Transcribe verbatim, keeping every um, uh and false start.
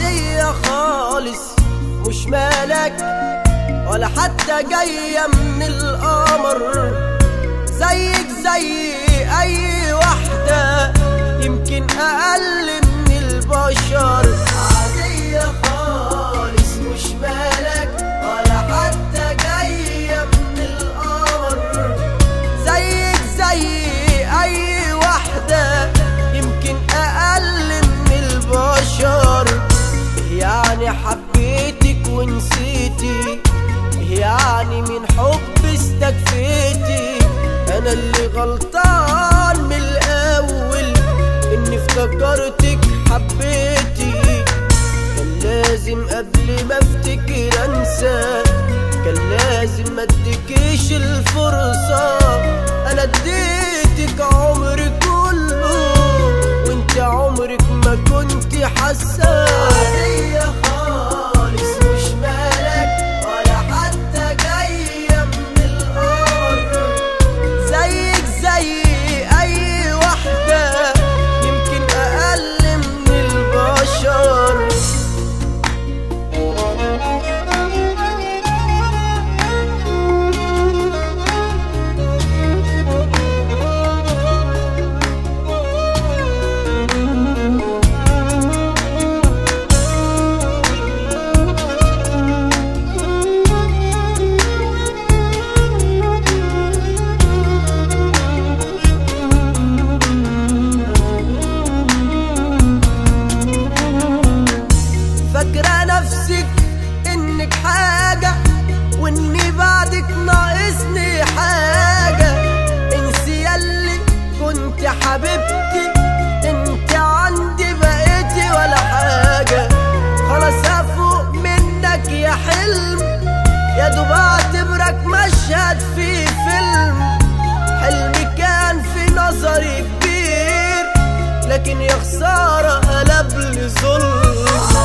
عادية خالص، مش مالك ولا حتى جاية من القمر، زيك زي أي واحدة يمكن أقل من البشر. عادية خالص، مش مالك ولا حتى جاية من القمر، زيك زي أي واحدة يمكن أقل من البشر. يعني حبيتك ونسيتي، يعني من حب استكفيتي. أنا اللي غلطان من الأول إني افتكرتك حبيتي. كان لازم قبل ما افتكر أنسى، كان لازم ما اديكيش الفرصة. أنا اديتك عمري كله وانت عمرك ما كنت حاسة. عادية خالص، مش مالك ولا حتى جاية من القمر، زيك زي أي واحدة يمكن أقل من البشر. فاكرة نفسك انك حاجة واني بعدك ناقصني حاجة. انسي ياللي كنت حبيبتي، انت عندي بقيتي ولا حاجة. خلاص افوق منك يا حلم، يا دوب اعتبرك مشهد في فيلم. حلمي كان في نظري كبير، لكن يا خسارة قلب لي ظلم.